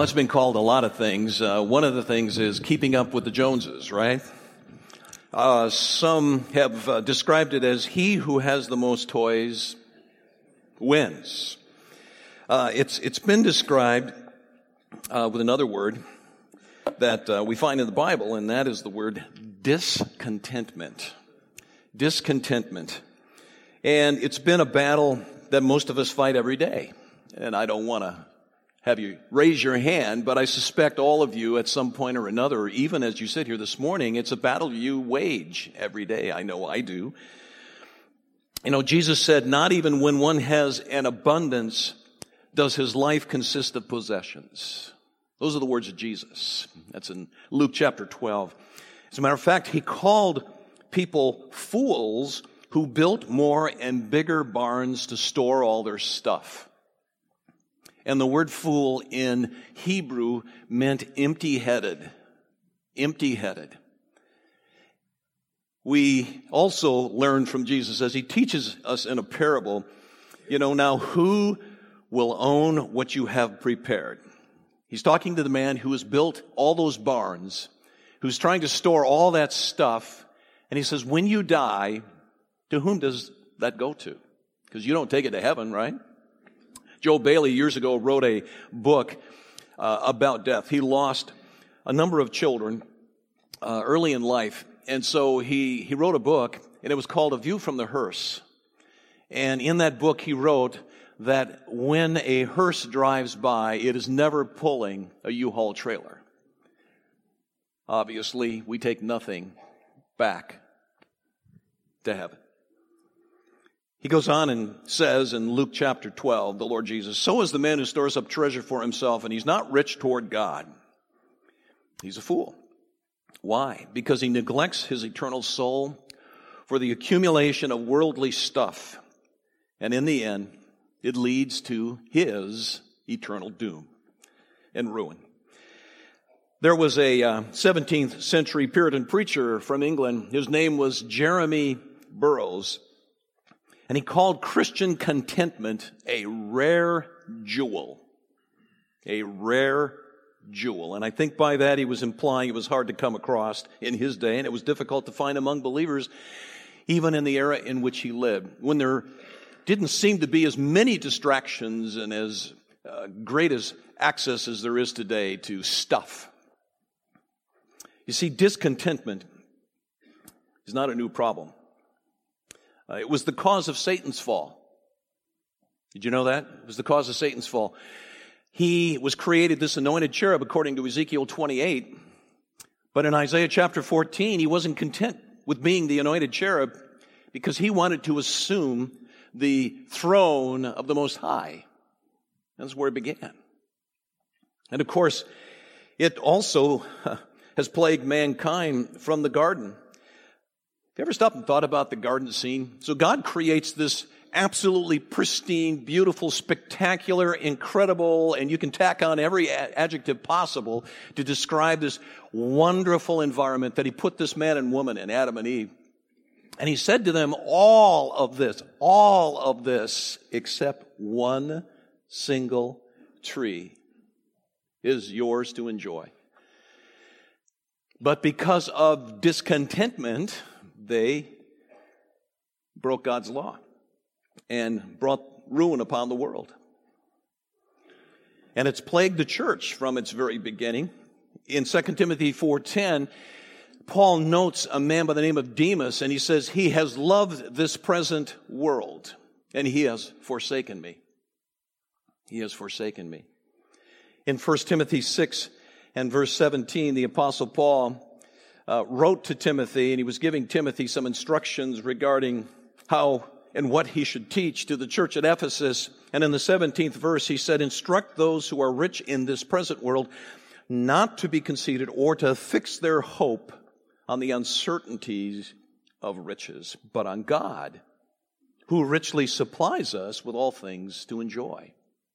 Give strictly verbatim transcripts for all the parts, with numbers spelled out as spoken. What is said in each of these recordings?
it's been called a lot of things. Uh, one of the things is keeping up with the Joneses, right? Uh, some have uh, described it as he who has the most toys wins. Uh, it's it's been described uh, with another word that uh, we find in the Bible, and that is the word discontentment. Discontentment. And it's been a battle that most of us fight every day. And I don't want to have you raise your hand, but I suspect all of you at some point or another, or even as you sit here this morning, it's a battle you wage every day. I know I do. You know, Jesus said, not even when one has an abundance does his life consist of possessions. Those are the words of Jesus. That's in Luke chapter twelve. As a matter of fact, he called people fools who built more and bigger barns to store all their stuff. And the word fool in Hebrew meant empty-headed. Empty-headed. We also learn from Jesus as he teaches us in a parable, you know, now who will own what you have prepared? He's talking to the man who has built all those barns, who's trying to store all that stuff. And he says, when you die, to whom does that go to? Because you don't take it to heaven, right? Joe Bailey years ago wrote a book uh, about death. He lost a number of children uh, early in life. And so he, he wrote a book, and it was called A View from the Hearse. And in that book he wrote that when a hearse drives by, it is never pulling a U-Haul trailer. Obviously, we take nothing back to heaven. He goes on and says in Luke chapter twelve, the Lord Jesus, so is the man who stores up treasure for himself, and he's not rich toward God. He's a fool. Why? Because he neglects his eternal soul for the accumulation of worldly stuff. And in the end, it leads to his eternal doom and ruin. There was a uh, seventeenth century Puritan preacher from England. His name was Jeremy Burroughs. And he called Christian contentment a rare jewel. A rare jewel. And I think by that he was implying it was hard to come across in his day, and it was difficult to find among believers, even in the era in which he lived, when there didn't seem to be as many distractions and as uh, great as access as there is today to stuff. You see, discontentment is not a new problem. Uh, it was the cause of Satan's fall. Did you know that? It was the cause of Satan's fall. He was created this anointed cherub according to Ezekiel twenty-eight. But in Isaiah chapter fourteen, he wasn't content with being the anointed cherub because he wanted to assume the throne of the Most High. That's where it began. And of course, it also uh, has plagued mankind from the garden. Have you ever stopped and thought about the garden scene? So God creates this absolutely pristine, beautiful, spectacular, incredible, and you can tack on every adjective possible to describe this wonderful environment that he put this man and woman in, Adam and Eve. And he said to them, all of this, all of this, except one single tree is yours to enjoy. But because of discontentment, they broke God's law and brought ruin upon the world. And it's plagued the church from its very beginning. In Second Timothy four ten, Paul notes a man by the name of Demas, and he says, he has loved this present world, and he has forsaken me. He has forsaken me. In First Timothy six and verse seventeen, the Apostle Paul Uh, wrote to Timothy, and he was giving Timothy some instructions regarding how and what he should teach to the church at Ephesus. And in the seventeenth verse, he said, instruct those who are rich in this present world not to be conceited or to fix their hope on the uncertainties of riches, but on God, who richly supplies us with all things to enjoy.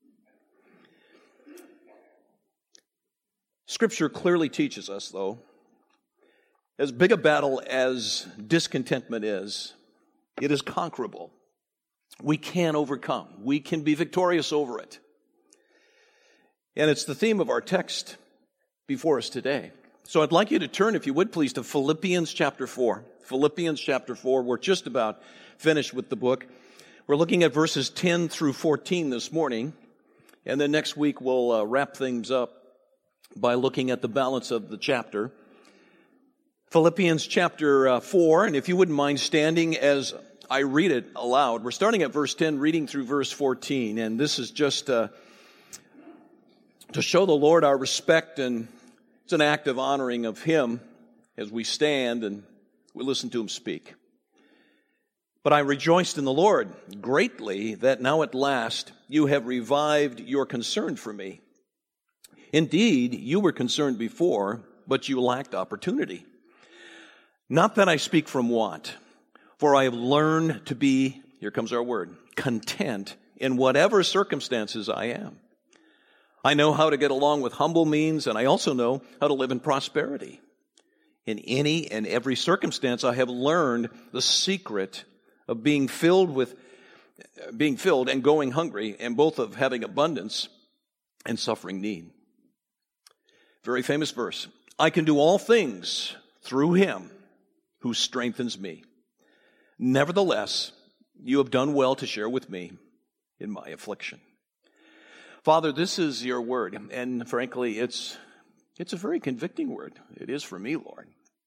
Scripture clearly teaches us, though, as big a battle as discontentment is, it is conquerable. We can overcome. We can be victorious over it. And it's the theme of our text before us today. So I'd like you to turn, if you would please, to Philippians chapter four. Philippians chapter four. We're just about finished with the book. We're looking at verses ten through fourteen this morning. And then next week we'll uh, wrap things up by looking at the balance of the chapter. Philippians chapter uh, four. And if you wouldn't mind standing as I read it aloud. We're starting at verse ten, reading through verse fourteen. And this is just uh, to show the Lord our respect, and it's an act of honoring of Him as we stand and we listen to Him speak. But I rejoiced in the Lord greatly that now at last you have revived your concern for me. Indeed, you were concerned before, but you lacked opportunity. Not that I speak from want, for I have learned to be, here comes our word, content in whatever circumstances I am. I know how to get along with humble means, and I also know how to live in prosperity. In any and every circumstance, I have learned the secret of being filled with, being filled and going hungry, and both of having abundance and suffering need. Very famous verse. I can do all things through Him who strengthens me. Nevertheless, you have done well to share with me in my affliction. Father, this is your word, and frankly, it's it's a very convicting word. It is for me, Lord.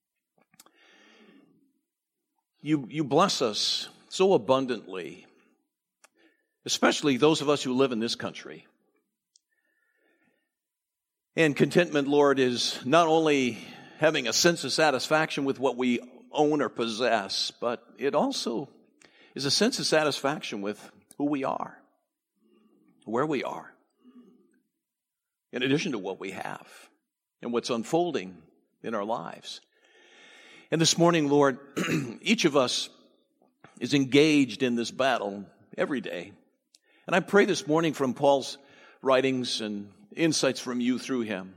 You, you bless us so abundantly, especially those of us who live in this country. And contentment, Lord, is not only having a sense of satisfaction with what we own or possess, but it also is a sense of satisfaction with who we are, where we are, in addition to what we have and what's unfolding in our lives. And this morning, Lord, each of us is engaged in this battle every day. And I pray this morning from Paul's writings and insights from you through him,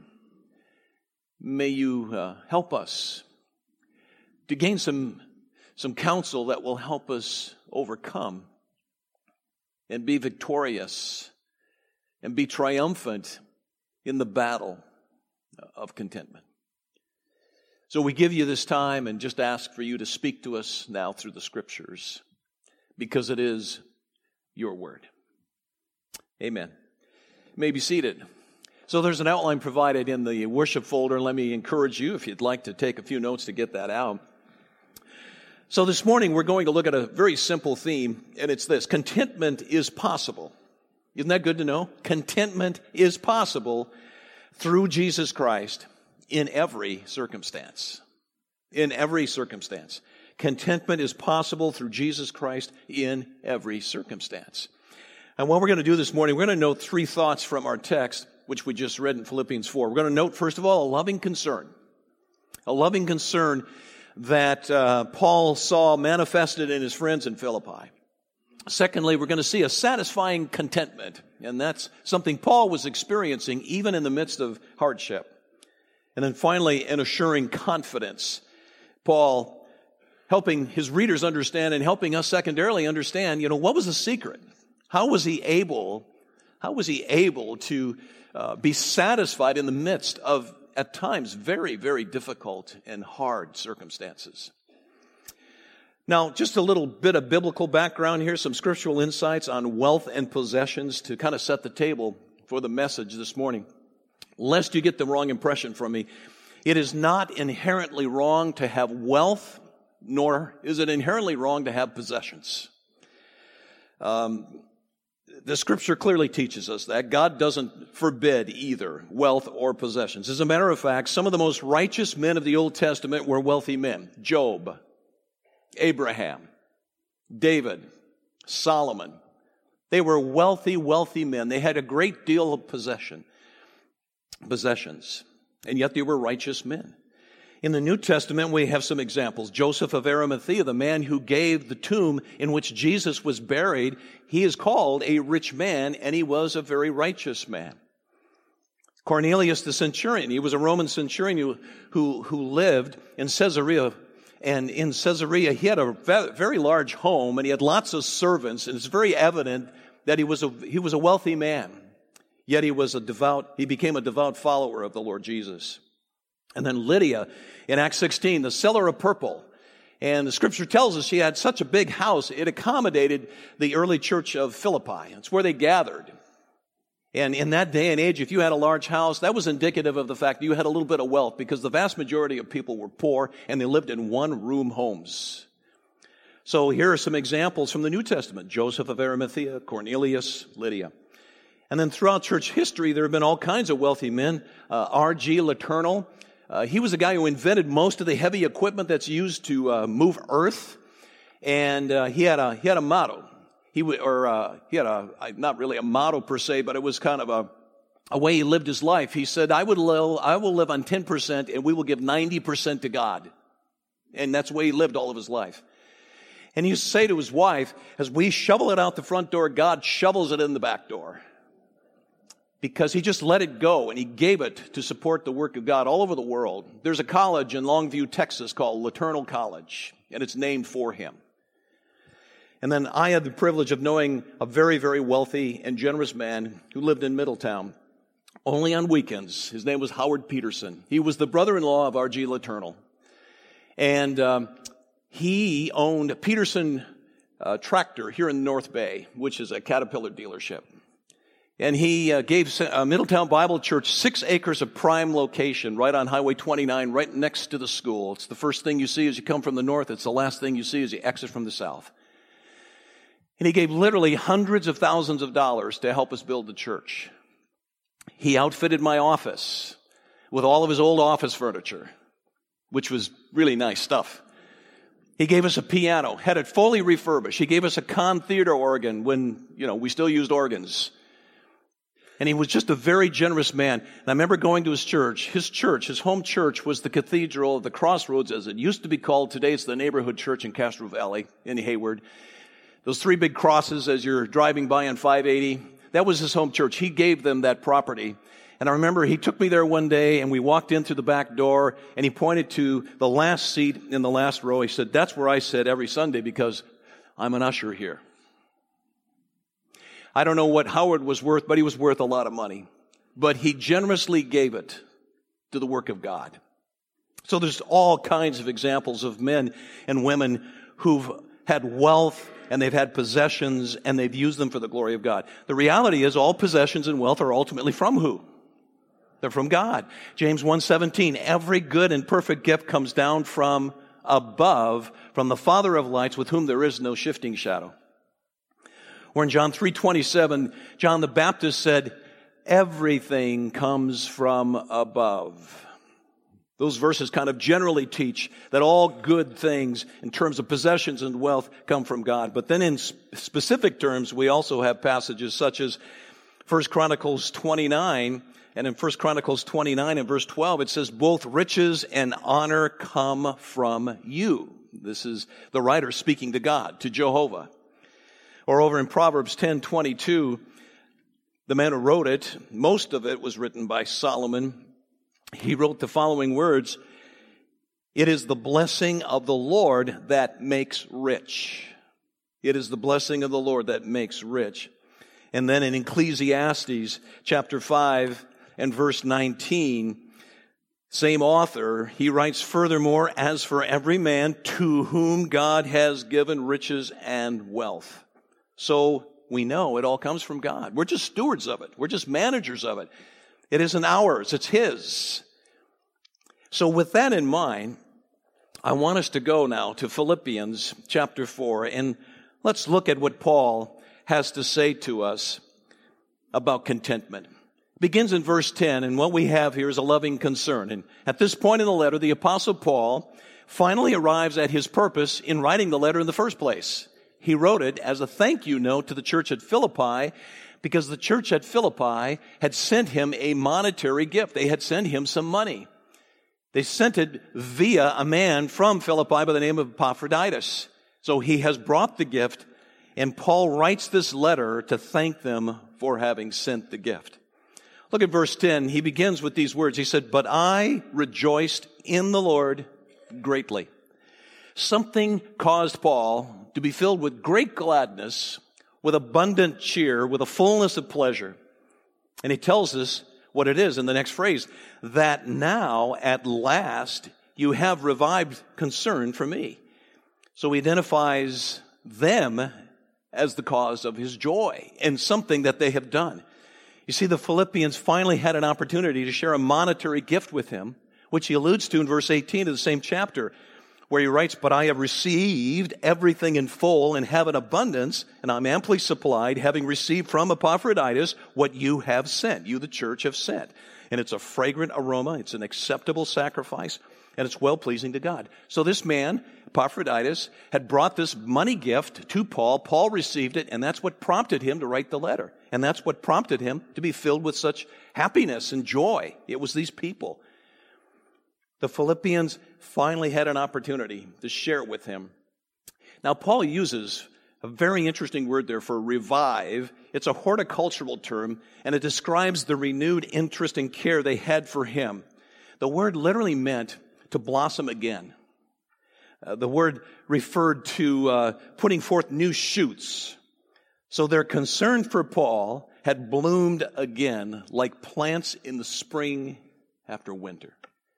may you uh, help us to gain some, some counsel that will help us overcome and be victorious and be triumphant in the battle of contentment. So we give you this time and just ask for you to speak to us now through the Scriptures, because it is your word. Amen. You may be seated. So there's an outline provided in the worship folder. Let me encourage you, if you'd like to take a few notes, to get that out. So this morning we're going to look at a very simple theme, and it's this: contentment is possible. Isn't that good to know? Contentment is possible through Jesus Christ in every circumstance. In every circumstance. Contentment is possible through Jesus Christ in every circumstance. And what we're going to do this morning, we're going to note three thoughts from our text, which we just read in Philippians four. We're going to note, first of all, a loving concern. A loving concern that uh, Paul saw manifested in his friends in Philippi. Secondly, we're going to see a satisfying contentment, and that's something Paul was experiencing even in the midst of hardship. And then finally, an assuring confidence. Paul helping his readers understand and helping us secondarily understand, you know, what was the secret? How was he able, how was he able to uh, be satisfied in the midst of, at times, very, very difficult and hard circumstances? Now, just a little bit of biblical background here, some scriptural insights on wealth and possessions to kind of set the table for the message this morning. Lest you get the wrong impression from me, it is not inherently wrong to have wealth, nor is it inherently wrong to have possessions. Um, the scripture clearly teaches us that God doesn't forbid either wealth or possessions. As a matter of fact, some of the most righteous men of the Old Testament were wealthy men. Job, Abraham, David, Solomon. They were wealthy, wealthy men. They had a great deal of possession, possessions, and yet they were righteous men. In the New Testament, we have some examples. Joseph of Arimathea, the man who gave the tomb in which Jesus was buried, he is called a rich man, and he was a very righteous man. Cornelius the centurion, he was a Roman centurion who, who, who lived in Caesarea. And in Caesarea, he had a very large home, and he had lots of servants, and it's very evident that he was a, he was a wealthy man. Yet he was a devout, he became a devout follower of the Lord Jesus. And then Lydia, in Acts sixteen, the seller of purple. And the scripture tells us she had such a big house, it accommodated the early church of Philippi. It's where they gathered. And in that day and age, if you had a large house, that was indicative of the fact that you had a little bit of wealth, because the vast majority of people were poor and they lived in one-room homes. So here are some examples from the New Testament: Joseph of Arimathea, Cornelius, Lydia. And then throughout church history, there have been all kinds of wealthy men. Uh, R G Letournel, uh, he was the guy who invented most of the heavy equipment that's used to uh, move earth. And uh, he had a he had a motto. He w- or uh, he had a not really a motto per se, but it was kind of a a way he lived his life. He said, "I would live, I will live on ten percent, and we will give ninety percent to God." And that's the way he lived all of his life. And he used to say to his wife, "As we shovel it out the front door, God shovels it in the back door." Because he just let it go, and he gave it to support the work of God all over the world. There's a college in Longview, Texas called Letournel College, and it's named for him. And then I had the privilege of knowing a very, very wealthy and generous man who lived in Middletown, only on weekends. His name was Howard Peterson. He was the brother-in-law of R G Letournel. And um, he owned Peterson uh, Tractor here in North Bay, which is a Caterpillar dealership. And he uh, gave uh, Middletown Bible Church six acres of prime location right on Highway twenty-nine, right next to the school. It's the first thing you see as you come from the north. It's the last thing you see as you exit from the south. And he gave literally hundreds of thousands of dollars to help us build the church. He outfitted my office with all of his old office furniture, which was really nice stuff. He gave us a piano, had it fully refurbished. He gave us a Conn Theater organ when, you know, we still used organs. And he was just a very generous man. And I remember going to his church. His church, his home church, was the Cathedral of the Crossroads, as it used to be called. Today it's the neighborhood church in Castro Valley in Hayward. Those three big crosses as you're driving by on five eighty, that was his home church. He gave them that property. And I remember he took me there one day, and we walked in through the back door, and he pointed to the last seat in the last row. He said, "That's where I sit every Sunday because I'm an usher here." I don't know what Howard was worth, but he was worth a lot of money. But he generously gave it to the work of God. So there's all kinds of examples of men and women who've had wealth and they've had possessions and they've used them for the glory of God. The reality is all possessions and wealth are ultimately from who? They're from God. James one seventeen, every good and perfect gift comes down from above, from the Father of lights, with whom there is no shifting shadow. Or in John three twenty-seven, John the Baptist said, everything comes from above. Those verses kind of generally teach that all good things in terms of possessions and wealth come from God. But then in specific terms, we also have passages such as First Chronicles twenty-nine, and in First Chronicles twenty-nine and verse twelve, it says, both riches and honor come from you. This is the writer speaking to God, to Jehovah. Or over in Proverbs ten twenty-two, the man who wrote it, most of it was written by Solomon. He wrote the following words, "It is the blessing of the Lord that makes rich." It is the blessing of the Lord that makes rich. And then in Ecclesiastes chapter five and verse nineteen, same author, he writes, "Furthermore, as for every man to whom God has given riches and wealth." So we know it all comes from God. We're just stewards of it. We're just managers of it. It isn't ours. It's His. So with that in mind, I want us to go now to Philippians chapter four, and let's look at what Paul has to say to us about contentment. It begins in verse ten, and what we have here is a loving concern. And at this point in the letter, the Apostle Paul finally arrives at his purpose in writing the letter in the first place. He wrote it as a thank you note to the church at Philippi, because the church at Philippi had sent him a monetary gift. They had sent him some money. They sent it via a man from Philippi by the name of Epaphroditus. So he has brought the gift, and Paul writes this letter to thank them for having sent the gift. Look at verse ten. He begins with these words. He said, "But I rejoiced in the Lord greatly." Something caused Paul to be filled with great gladness, with abundant cheer, with a fullness of pleasure. And he tells us what it is in the next phrase, that now at last you have revived concern for me. So he identifies them as the cause of his joy and something that they have done. You see, the Philippians finally had an opportunity to share a monetary gift with him, which he alludes to in verse eighteen of the same chapter, where he writes, but I have received everything in full and have an abundance, and I'm amply supplied, having received from Epaphroditus what you have sent, you the church have sent. And it's a fragrant aroma, it's an acceptable sacrifice, and it's well-pleasing to God. So this man, Epaphroditus, had brought this money gift to Paul. Paul received it, and that's what prompted him to write the letter. And that's what prompted him to be filled with such happiness and joy. It was these people. The Philippians finally had an opportunity to share it with him. Now, Paul uses a very interesting word there for revive. It's a horticultural term, and it describes the renewed interest and care they had for him. The word literally meant to blossom again. Uh, the word referred to uh, putting forth new shoots. So their concern for Paul had bloomed again like plants in the spring after winter.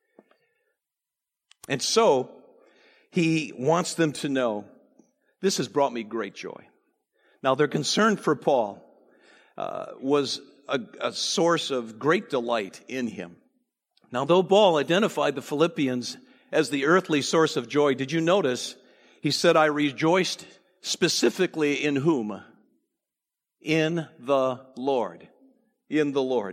And so, he wants them to know, this has brought me great joy. Now, their concern for Paul uh, was a, a source of great delight in him. Now, though Paul identified the Philippians as the earthly source of joy, did you notice he said, I rejoiced specifically in whom? In the Lord. In the Lord.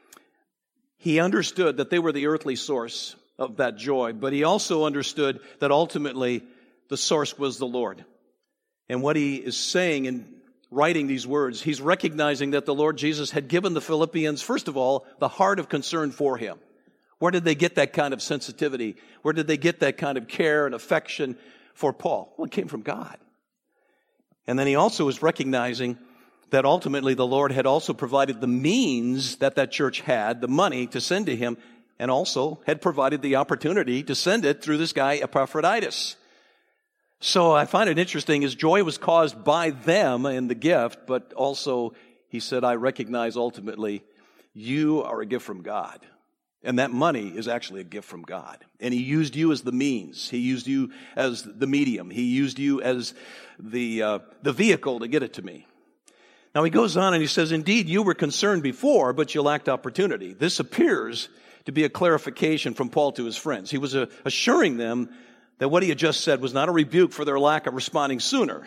He understood that they were the earthly source of that joy, but he also understood that ultimately the source was the Lord. And what he is saying in writing these words, he's recognizing that the Lord Jesus had given the Philippians, first of all, the heart of concern for him. Where did they get that kind of sensitivity? Where did they get that kind of care and affection for Paul? Well, it came from God. And then he also is recognizing that ultimately the Lord had also provided the means that that church had, the money to send to him, and also had provided the opportunity to send it through this guy Epaphroditus. So I find it interesting, his joy was caused by them in the gift, but also he said, I recognize ultimately you are a gift from God. And that money is actually a gift from God. And he used you as the means. He used you as the medium. He used you as the uh, the vehicle to get it to me. Now he goes on and he says, indeed, you were concerned before, but you lacked opportunity. This appears to be a clarification from Paul to his friends. He was uh, assuring them that what he had just said was not a rebuke for their lack of responding sooner.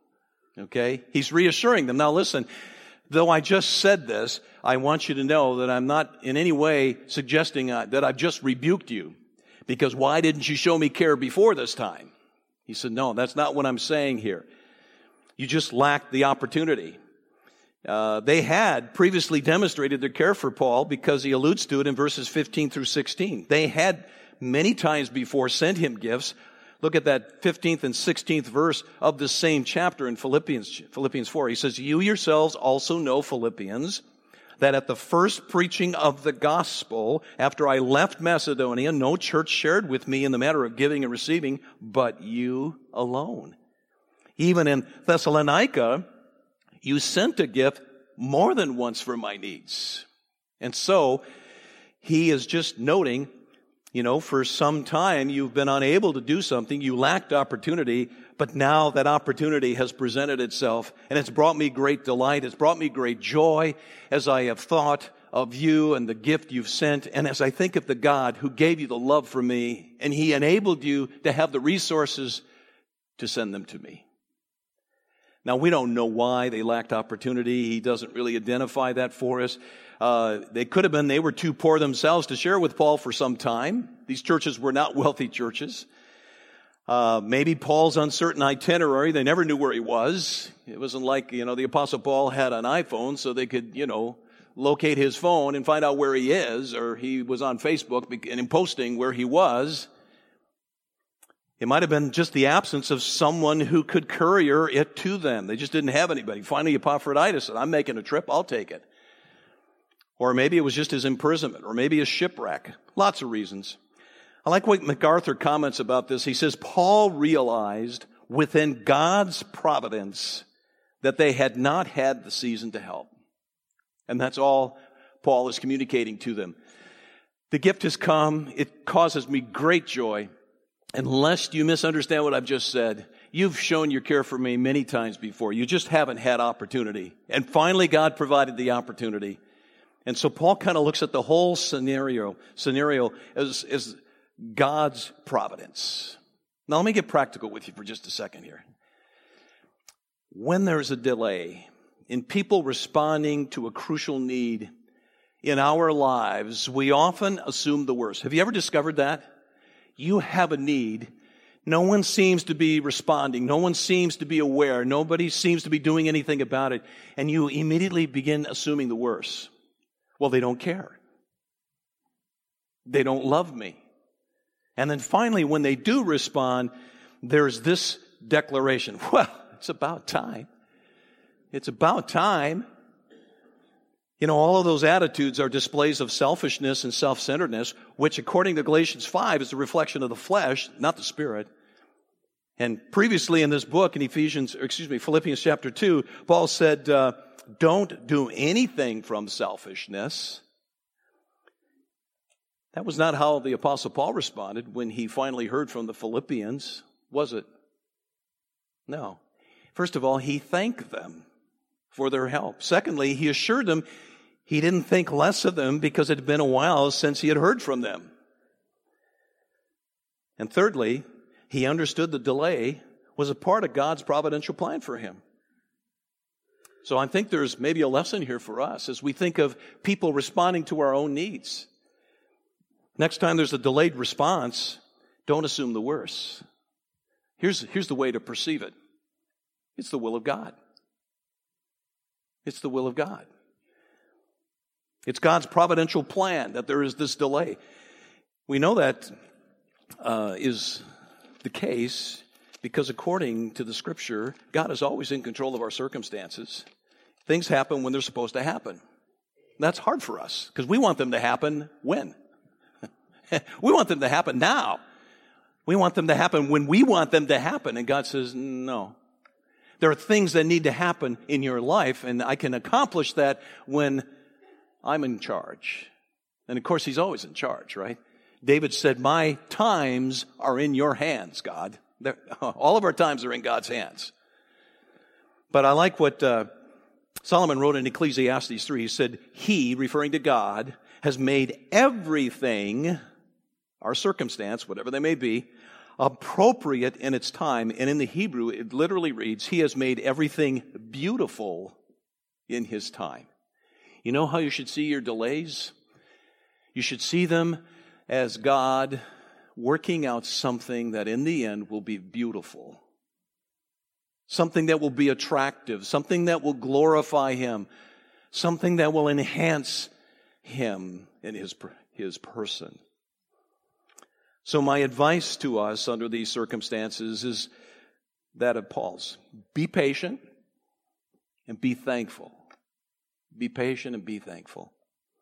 Okay? He's reassuring them. Now listen, though I just said this, I want you to know that I'm not in any way suggesting uh, that I've just rebuked you. Because why didn't you show me care before this time? He said, no, that's not what I'm saying here. You just lacked the opportunity. Uh, they had previously demonstrated their care for Paul because he alludes to it in verses fifteen through sixteen. They had many times before sent him gifts. Look at that fifteenth and sixteenth verse of the same chapter in Philippians, Philippians four. He says, you yourselves also know, Philippians, that at the first preaching of the gospel, after I left Macedonia, no church shared with me in the matter of giving and receiving, but you alone. Even in Thessalonica, you sent a gift more than once for my needs. And so, he is just noting, you know, for some time you've been unable to do something, you lacked opportunity, but now that opportunity has presented itself, and it's brought me great delight, it's brought me great joy as I have thought of you and the gift you've sent, and as I think of the God who gave you the love for me, and he enabled you to have the resources to send them to me. Now, we don't know why they lacked opportunity. He doesn't really identify that for us. Uh, they could have been, they were too poor themselves to share with Paul for some time. These churches were not wealthy churches. Uh, maybe Paul's uncertain itinerary, they never knew where he was. It wasn't like, you know, the Apostle Paul had an iPhone so they could, you know, locate his phone and find out where he is, or he was on Facebook and posting where he was. It might have been just the absence of someone who could courier it to them. They just didn't have anybody. Finally, Epaphroditus said, I'm making a trip, I'll take it. Or maybe it was just his imprisonment, or maybe a shipwreck. Lots of reasons. I like what MacArthur comments about this. He says, Paul realized within God's providence that they had not had the season to help. And that's all Paul is communicating to them. The gift has come. It causes me great joy. And lest you misunderstand what I've just said, you've shown your care for me many times before. You just haven't had opportunity. And finally, God provided the opportunity. And so Paul kind of looks at the whole scenario, scenario as, as God's providence. Now, let me get practical with you for just a second here. When there's a delay in people responding to a crucial need in our lives, we often assume the worst. Have you ever discovered that? You have a need. No one seems to be responding. No one seems to be aware. Nobody seems to be doing anything about it. And you immediately begin assuming the worst. Well, they don't care. They don't love me. And then finally, when they do respond, there's this declaration. Well, it's about time. It's about time. You know, all of those attitudes are displays of selfishness and self-centeredness, which according to Galatians five is a reflection of the flesh, not the spirit. And previously in this book, in Ephesians, excuse me, Philippians chapter two, Paul said, uh, don't do anything from selfishness. That was not how the Apostle Paul responded when he finally heard from the Philippians, was it? No. First of all, he thanked them for their help. Secondly, he assured them he didn't think less of them because it had been a while since he had heard from them. And thirdly, he understood the delay was a part of God's providential plan for him. So I think there's maybe a lesson here for us as we think of people responding to our own needs. Next time there's a delayed response, don't assume the worst. Here's, here's the way to perceive it. It's the will of God. It's the will of God. It's God's providential plan that there is this delay. We know that uh, is the case because according to the Scripture, God is always in control of our circumstances. Things happen when they're supposed to happen. That's hard for us because we want them to happen when? We want them to happen now. We want them to happen when we want them to happen. And God says, no. There are things that need to happen in your life, and I can accomplish that when I'm in charge. And of course, he's always in charge, right? David said, my times are in your hands, God. They're, all of our times are in God's hands. But I like what uh, Solomon wrote in Ecclesiastes three. He said, he, referring to God, has made everything, our circumstance, whatever they may be, appropriate in its time. And in the Hebrew, it literally reads, he has made everything beautiful in his time. You know how you should see your delays? You should see them as God working out something that in the end will be beautiful. Something that will be attractive. Something that will glorify him. Something that will enhance him and his, his person. So my advice to us under these circumstances is that of Paul's. Be patient and be thankful. Be patient and be thankful.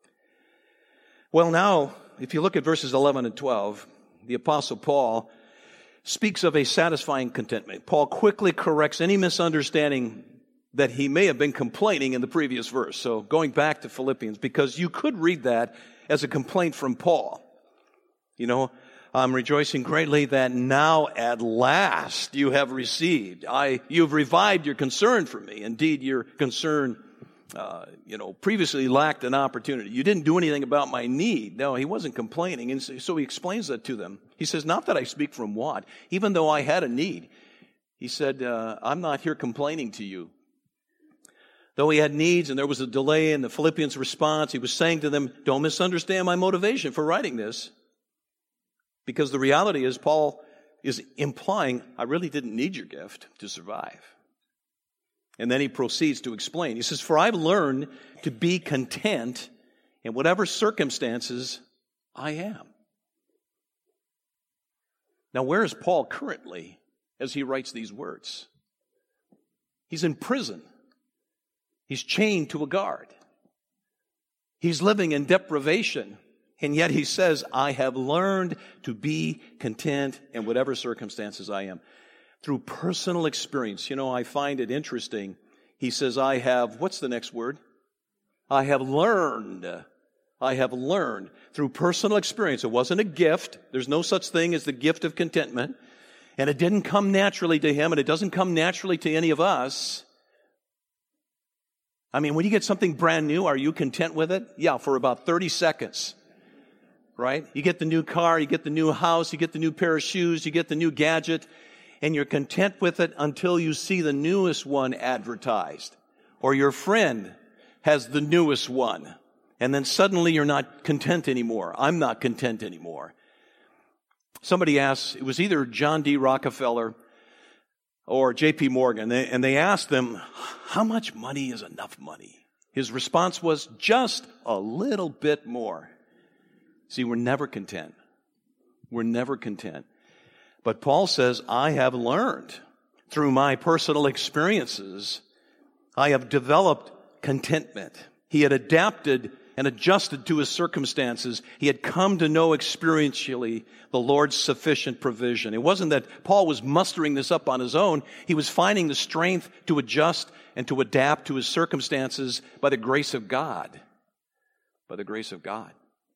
Well, now, if you look at verses eleven and twelve, the Apostle Paul speaks of a satisfying contentment. Paul quickly corrects any misunderstanding that he may have been complaining in the previous verse. So going back to Philippians, because you could read that as a complaint from Paul. You know, I'm rejoicing greatly that now at last you have received. I, you've revived your concern for me. Indeed, your concern, uh, you know, previously lacked an opportunity. You didn't do anything about my need. No, he wasn't complaining. And so he explains that to them. He says, not that I speak from want, even though I had a need. He said, uh, I'm not here complaining to you. Though he had needs and there was a delay in the Philippians' response, he was saying to them, don't misunderstand my motivation for writing this. Because the reality is, Paul is implying, I really didn't need your gift to survive. And then he proceeds to explain. He says, for I've learned to be content in whatever circumstances I am. Now, where is Paul currently as he writes these words? He's in prison. He's chained to a guard. He's living in deprivation. And yet he says, I have learned to be content in whatever circumstances I am. Through personal experience. You know, I find it interesting. He says, I have, what's the next word? I have learned I have learned through personal experience. It wasn't a gift. There's no such thing as the gift of contentment. And it didn't come naturally to him, and it doesn't come naturally to any of us. I mean, when you get something brand new, are you content with it? Yeah, for about thirty seconds. Right? You get the new car, you get the new house, you get the new pair of shoes, you get the new gadget, and you're content with it until you see the newest one advertised. Or your friend has the newest one. And then suddenly you're not content anymore. I'm not content anymore. Somebody asked, it was either John D. Rockefeller or J P Morgan, and they asked them, how much money is enough money? His response was, just a little bit more. See, we're never content. We're never content. But Paul says, I have learned through my personal experiences, I have developed contentment. He had adapted and adjusted to his circumstances. He had come to know experientially the Lord's sufficient provision. It wasn't that Paul was mustering this up on his own. He was finding the strength to adjust and to adapt to his circumstances by the grace of God. By the grace of God.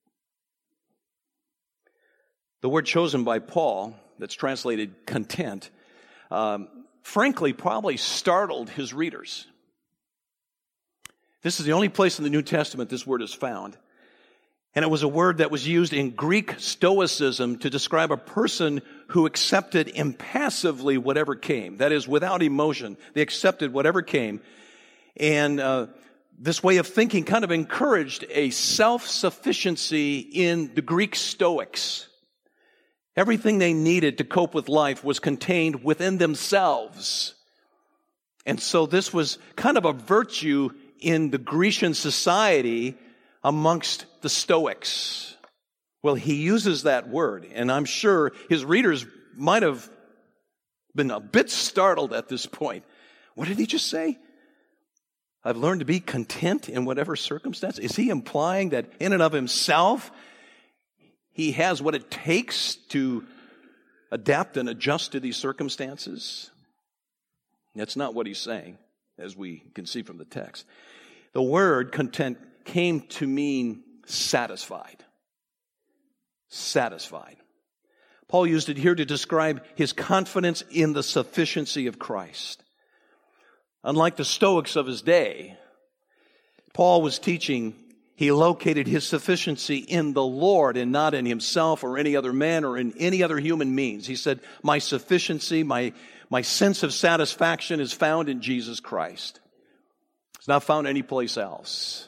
The word chosen by Paul, that's translated content, um, frankly probably startled his readers. This is the only place in the New Testament this word is found. And it was a word that was used in Greek Stoicism to describe a person who accepted impassively whatever came. That is, without emotion. They accepted whatever came. And uh, this way of thinking kind of encouraged a self-sufficiency in the Greek Stoics. Everything they needed to cope with life was contained within themselves. And so this was kind of a virtue in the Grecian society amongst the Stoics. Well, he uses that word, and I'm sure his readers might have been a bit startled at this point. What did he just say? I've learned to be content in whatever circumstance. Is he implying that in and of himself, he has what it takes to adapt and adjust to these circumstances? That's not what he's saying, as we can see from the text. The word content came to mean satisfied. Satisfied. Paul used it here to describe his confidence in the sufficiency of Christ. Unlike the Stoics of his day, Paul was teaching he located his sufficiency in the Lord and not in himself or any other man or in any other human means. He said, my sufficiency, my, my sense of satisfaction is found in Jesus Christ. It's not found anyplace else.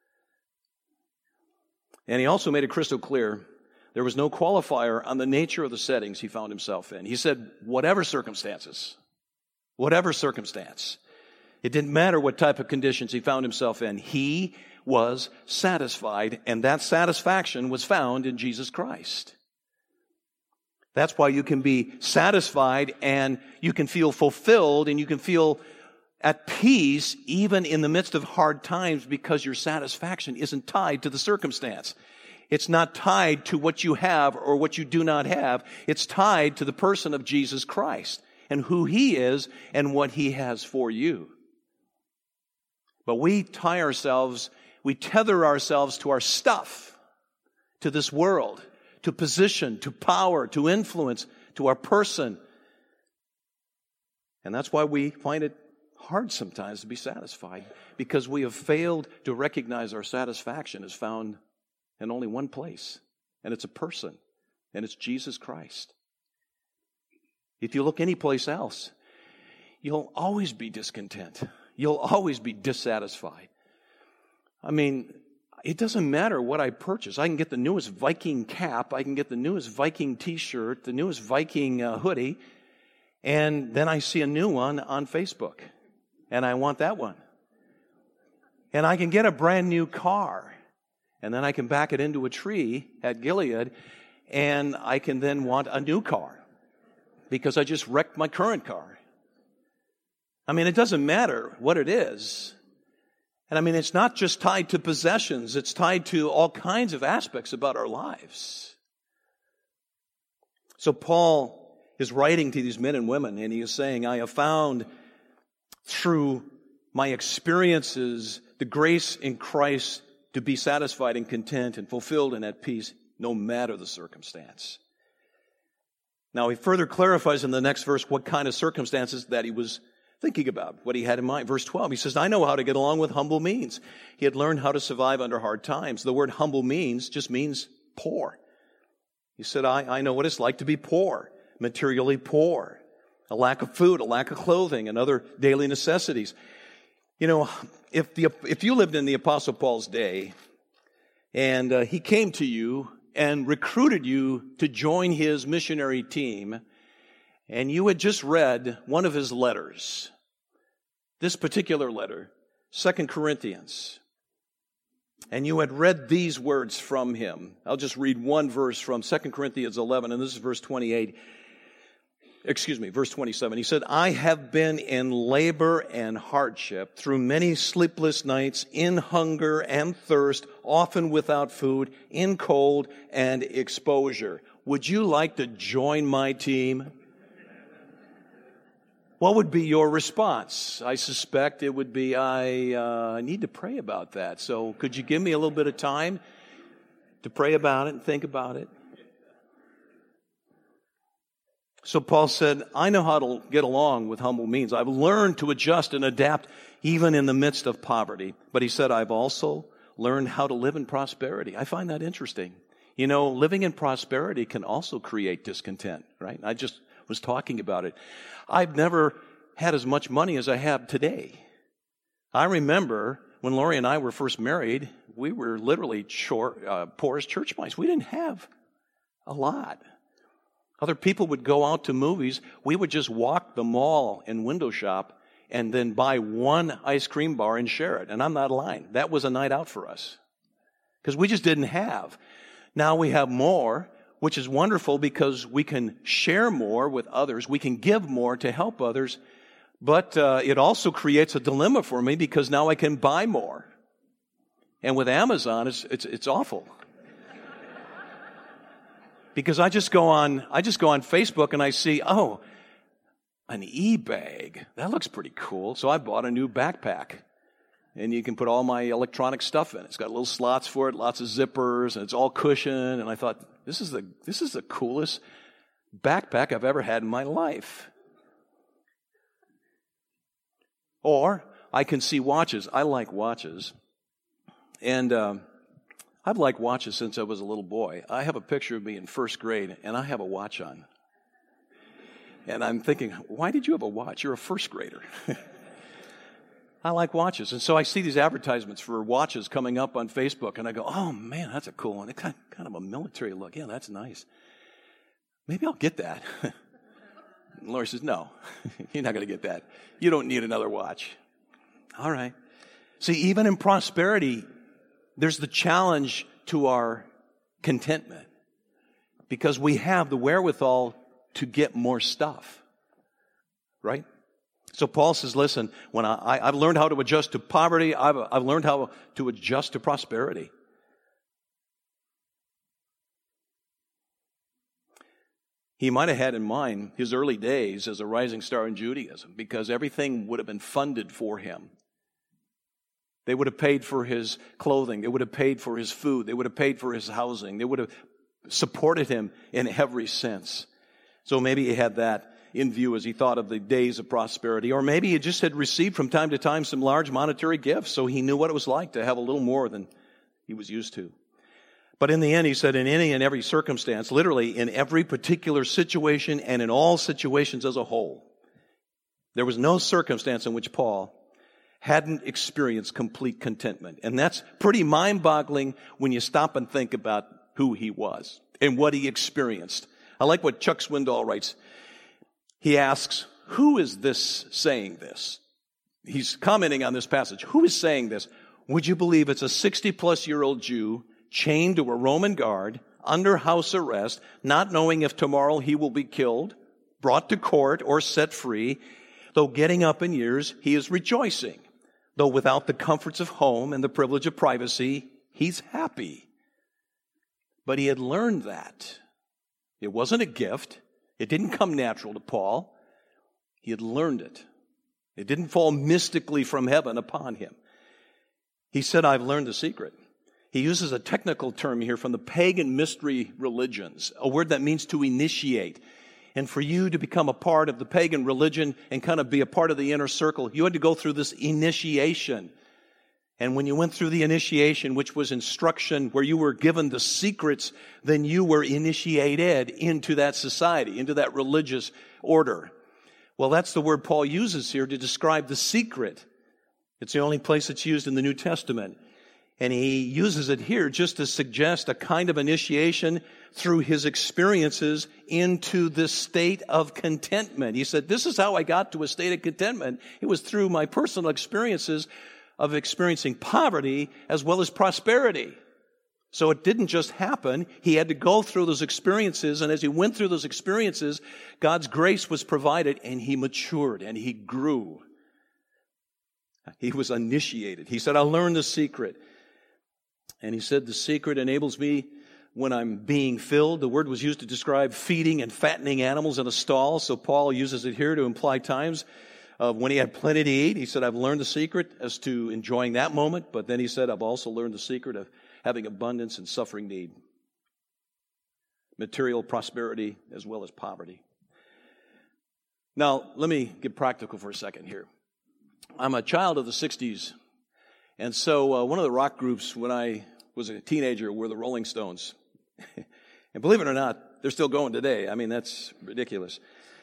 And he also made it crystal clear there was no qualifier on the nature of the settings he found himself in. He said, whatever circumstances, whatever circumstance, it didn't matter what type of conditions he found himself in. He was satisfied, and that satisfaction was found in Jesus Christ. That's why you can be satisfied and you can feel fulfilled and you can feel at peace even in the midst of hard times, because your satisfaction isn't tied to the circumstance. It's not tied to what you have or what you do not have. It's tied to the person of Jesus Christ and who He is and what He has for you. But we tie ourselves, we tether ourselves to our stuff, to this world, to position, to power, to influence, to our person. And that's why we find it hard sometimes to be satisfied, because we have failed to recognize our satisfaction is found in only one place, and it's a person, and it's Jesus Christ. If you look anyplace else, you'll always be discontent. You'll always be dissatisfied. I mean, it doesn't matter what I purchase. I can get the newest Viking cap, I can get the newest Viking t-shirt, the newest Viking uh, hoodie, and then I see a new one on Facebook, and I want that one. And I can get a brand new car, and then I can back it into a tree at Gilead, and I can then want a new car because I just wrecked my current car. I mean, it doesn't matter what it is. And I mean, it's not just tied to possessions. It's tied to all kinds of aspects about our lives. So Paul is writing to these men and women, and he is saying, I have found through my experiences the grace in Christ to be satisfied and content and fulfilled and at peace, no matter the circumstance. Now, he further clarifies in the next verse what kind of circumstances that he was thinking about, what he had in mind. Verse twelve, he says, I know how to get along with humble means. He had learned how to survive under hard times. The word humble means just means poor. He said, I, I know what it's like to be poor, materially poor, a lack of food, a lack of clothing, and other daily necessities. You know, if the if you lived in the Apostle Paul's day, and uh, he came to you and recruited you to join his missionary team, and you had just read one of his letters, this particular letter, Second Corinthians, and you had read these words from him. I'll just read one verse from Second Corinthians eleven, and this is verse twenty-eight. Excuse me, verse twenty-seven. He said, I have been in labor and hardship through many sleepless nights, in hunger and thirst, often without food, in cold and exposure. Would you like to join my team? What would be your response? I suspect it would be, I uh, need to pray about that. So could you give me a little bit of time to pray about it and think about it? So Paul said, I know how to get along with humble means. I've learned to adjust and adapt even in the midst of poverty. But he said, I've also learned how to live in prosperity. I find that interesting. You know, living in prosperity can also create discontent, right? I just was talking about it. I've never had as much money as I have today. I remember when Lori and I were first married, we were literally short, uh, poor as church mice. We didn't have a lot. Other people would go out to movies. We would just walk the mall and window shop and then buy one ice cream bar and share it. And I'm not lying. That was a night out for us because we just didn't have. Now we have more, which is wonderful because we can share more with others. We can give more to help others. But uh, it also creates a dilemma for me because now I can buy more. And with Amazon, it's it's, it's awful. Because I just go on, I just go on Facebook and I see, oh, an e-bag. That looks pretty cool. So I bought a new backpack. And you can put all my electronic stuff in. It's got little slots for it, lots of zippers, and it's all cushioned. And I thought, this is the this is the coolest backpack I've ever had in my life. Or I can see watches. I like watches. And um, I've liked watches since I was a little boy. I have a picture of me in first grade, and I have a watch on. And I'm thinking, why did you have a watch? You're a first grader. I like watches. And so I see these advertisements for watches coming up on Facebook, and I go, oh, man, that's a cool one. It's kind of a military look. Yeah, that's nice. Maybe I'll get that. And Lori says, no, you're not going to get that. You don't need another watch. All right. See, even in prosperity, there's the challenge to our contentment because we have the wherewithal to get more stuff, right? So Paul says, listen, when I, I, I've learned how to adjust to poverty, I've, I've learned how to adjust to prosperity. He might have had in mind his early days as a rising star in Judaism because everything would have been funded for him. They would have paid for his clothing. They would have paid for his food. They would have paid for his housing. They would have supported him in every sense. So maybe he had that in view as he thought of the days of prosperity. Or maybe he just had received from time to time some large monetary gifts, so he knew what it was like to have a little more than he was used to. But in the end, he said, in any and every circumstance, literally in every particular situation and in all situations as a whole, there was no circumstance in which Paul hadn't experienced complete contentment. And that's pretty mind-boggling when you stop and think about who he was and what he experienced. I like what Chuck Swindoll writes. He asks, who is this saying this? He's commenting on this passage. Who is saying this? Would you believe it's a sixty-plus-year-old Jew chained to a Roman guard, under house arrest, not knowing if tomorrow he will be killed, brought to court, or set free? Though getting up in years, he is rejoicing. Though without the comforts of home and the privilege of privacy, he's happy. But he had learned that. It wasn't a gift. It didn't come natural to Paul. He had learned it. It didn't fall mystically from heaven upon him. He said, I've learned the secret. He uses a technical term here from the pagan mystery religions, a word that means to initiate. And for you to become a part of the pagan religion and kind of be a part of the inner circle, you had to go through this initiation. And when you went through the initiation, which was instruction where you were given the secrets, then you were initiated into that society, into that religious order. Well, that's the word Paul uses here to describe the secret. It's the only place it's used in the New Testament. And he uses it here just to suggest a kind of initiation through his experiences into this state of contentment. He said, this is how I got to a state of contentment. It was through my personal experiences of experiencing poverty as well as prosperity. So it didn't just happen. He had to go through those experiences, and as he went through those experiences, God's grace was provided, and he matured, and he grew. He was initiated. He said, I learned the secret. And he said, the secret enables me when I'm being filled. The word was used to describe feeding and fattening animals in a stall, so Paul uses it here to imply times of when he had plenty to eat. He said, I've learned the secret as to enjoying that moment, but then he said, I've also learned the secret of having abundance and suffering need. Material prosperity as well as poverty. Now, let me get practical for a second here. I'm a child of the sixties, and so uh, one of the rock groups when I was a teenager were the Rolling Stones. And believe it or not, they're still going today. I mean, that's ridiculous.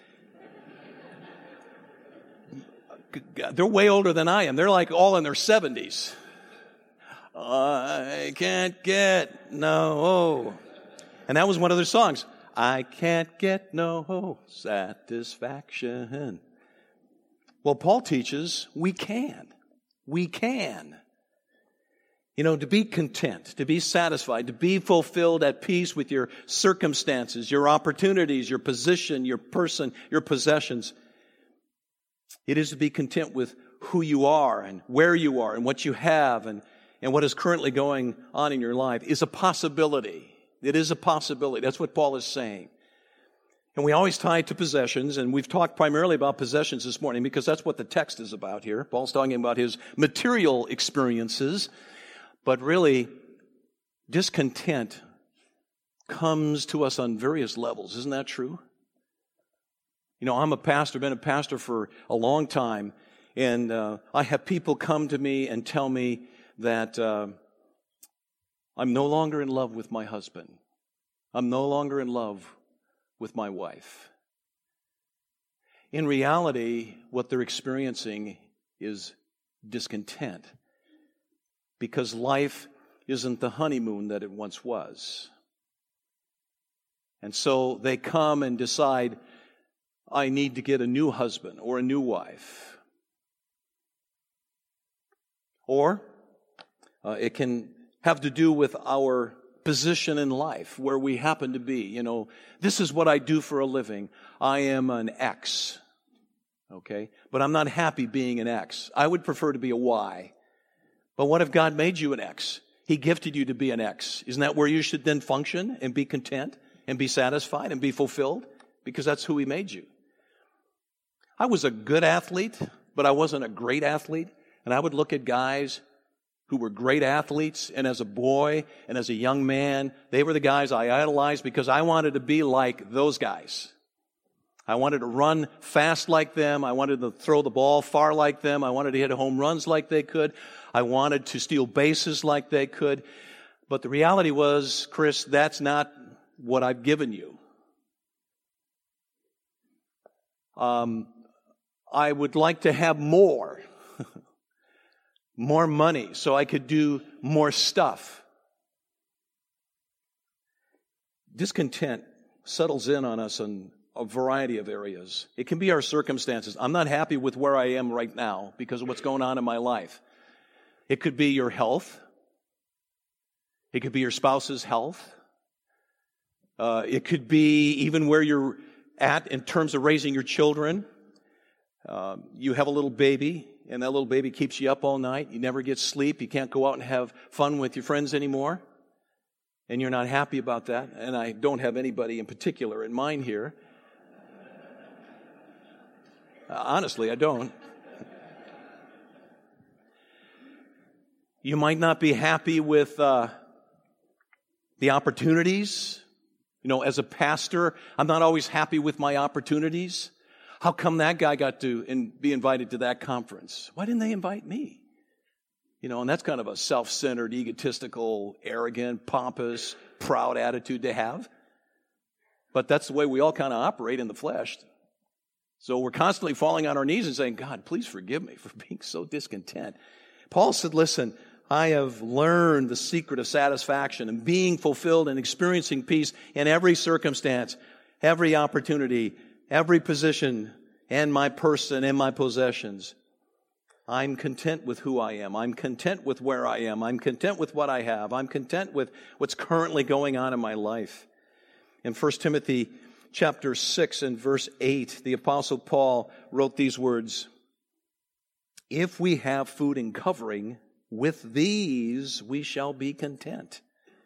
They're way older than I am. They're like all in their seventies. I can't get no. And that was one of their songs. I can't get no satisfaction. Well, Paul teaches we can. We can. You know, to be content, to be satisfied, to be fulfilled at peace with your circumstances, your opportunities, your position, your person, your possessions. It is to be content with who you are and where you are and what you have and, and what is currently going on in your life is a possibility. It is a possibility. That's what Paul is saying. And we always tie it to possessions, and we've talked primarily about possessions this morning because that's what the text is about here. Paul's talking about his material experiences, but really, discontent comes to us on various levels. Isn't that true? You know, I'm a pastor, been a pastor for a long time, and uh, I have people come to me and tell me that uh, I'm no longer in love with my husband. I'm no longer in love with my wife. In reality, what they're experiencing is discontent because life isn't the honeymoon that it once was. And so they come and decide, I need to get a new husband or a new wife. Or uh, it can have to do with our position in life, where we happen to be. You know, this is what I do for a living. I am an X, okay? But I'm not happy being an X. I would prefer to be a Y. But what if God made you an X? He gifted you to be an X. Isn't that where you should then function and be content and be satisfied and be fulfilled? Because that's who He made you. I was a good athlete, but I wasn't a great athlete. And I would look at guys who were great athletes, and as a boy and as a young man, they were the guys I idolized because I wanted to be like those guys. I wanted to run fast like them. I wanted to throw the ball far like them. I wanted to hit home runs like they could. I wanted to steal bases like they could. But the reality was, Chris, that's not what I've given you. Um, I would like to have more. More money so I could do more stuff. Discontent settles in on us in a variety of areas. It can be our circumstances. I'm not happy with where I am right now because of what's going on in my life. It could be your health. It could be your spouse's health. Uh, it could be even where you're at in terms of raising your children. Uh, you have a little baby, and that little baby keeps you up all night. You never get sleep. You can't go out and have fun with your friends anymore. And you're not happy about that. And I don't have anybody in particular in mind here. Uh, honestly, I don't. You might not be happy with uh, The opportunities, you know, as a pastor, I'm not always happy with my opportunities. How come that guy got to in, be invited to that conference? Why didn't they invite me? You know, and that's kind of a self-centered, egotistical, arrogant, pompous, proud attitude to have. But that's the way we all kind of operate in the flesh. So we're constantly falling on our knees and saying, God, please forgive me for being so discontent. Paul said, listen, I have learned the secret of satisfaction and being fulfilled and experiencing peace in every circumstance, every opportunity, every position, and my person and my possessions. I'm content with who I am. I'm content with where I am. I'm content with what I have. I'm content with what's currently going on in my life. In First Timothy chapter six and verse eight, the Apostle Paul wrote these words, if we have food and covering, with these we shall be content.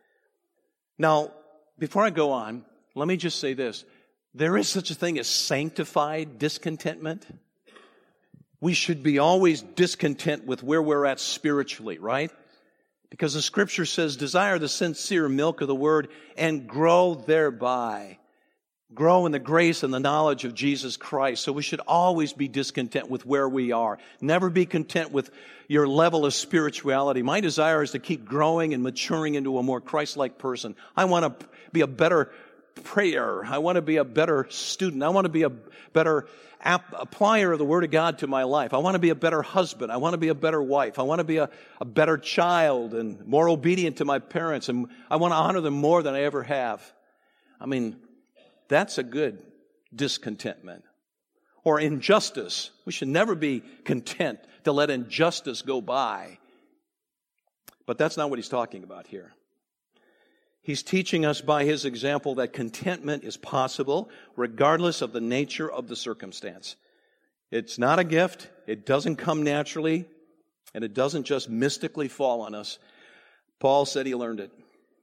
Now, before I go on, let me just say this. There is such a thing as sanctified discontentment. We should be always discontent with where we're at spiritually, right? Because the Scripture says, desire the sincere milk of the Word and grow thereby. Grow in the grace and the knowledge of Jesus Christ. So we should always be discontent with where we are. Never be content with your level of spirituality. My desire is to keep growing and maturing into a more Christ-like person. I want to be a better prayer. I want to be a better student. I want to be a better app, applier of the Word of God to my life. I want to be a better husband. I want to be a better wife. I want to be a, a better child and more obedient to my parents. And I want to honor them more than I ever have. I mean, that's a good discontentment. Or injustice. We should never be content to let injustice go by. But that's not what he's talking about here. He's teaching us by his example that contentment is possible regardless of the nature of the circumstance. It's not a gift. It doesn't come naturally. And it doesn't just mystically fall on us. Paul said he learned it.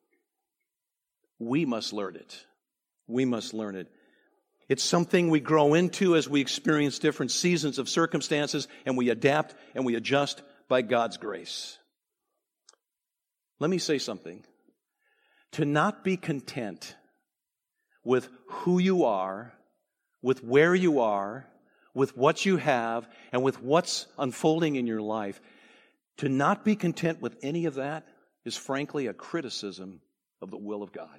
We must learn it. We must learn it. It's something we grow into as we experience different seasons of circumstances, and we adapt and we adjust by God's grace. Let me say something. To not be content with who you are, with where you are, with what you have, and with what's unfolding in your life, to not be content with any of that is frankly a criticism of the will of God.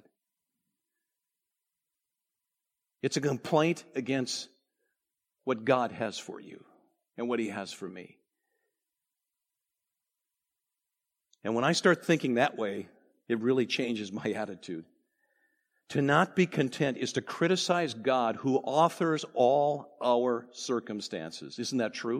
It's a complaint against what God has for you and what He has for me. And when I start thinking that way, it really changes my attitude. To not be content is to criticize God who authors all our circumstances. Isn't that true?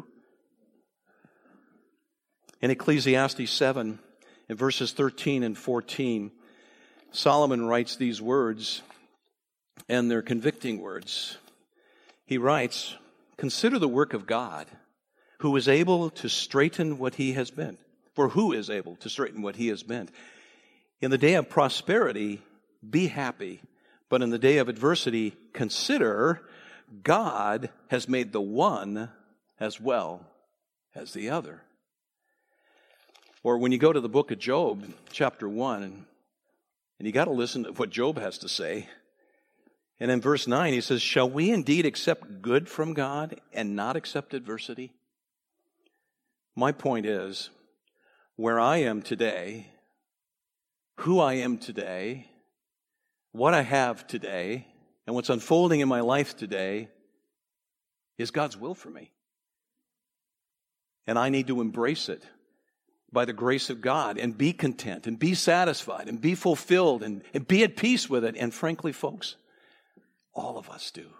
In Ecclesiastes seven, in verses thirteen and fourteen, Solomon writes these words, and they're convicting words. He writes, "Consider the work of God, who is able to straighten what He has bent. For who is able to straighten what He has bent? In the day of prosperity, be happy. But in the day of adversity, consider God has made the one as well as the other." Or when you go to the book of Job, chapter one, and, and you got to listen to what Job has to say. And in verse nine, he says, "Shall we indeed accept good from God and not accept adversity?" My point is, where I am today, who I am today, what I have today, and what's unfolding in my life today is God's will for me. And I need to embrace it by the grace of God and be content and be satisfied and be fulfilled and, and be at peace with it. And frankly, folks, all of us do.